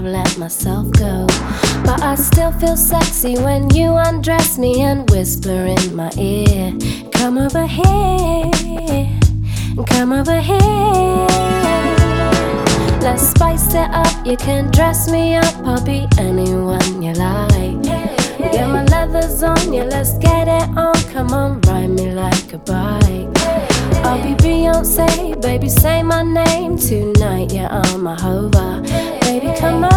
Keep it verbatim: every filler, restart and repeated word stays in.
let myself go. But I still feel sexy when you undress me and whisper in my ear, come over here, come over here. Let's spice it up, you can dress me up, I'll be anyone you like. Get my leathers on, yeah, let's get it on. Come on, ride me like a bike. I'll be Beyonce, baby, say my name tonight, yeah, I'm a Hova. Baby, come on.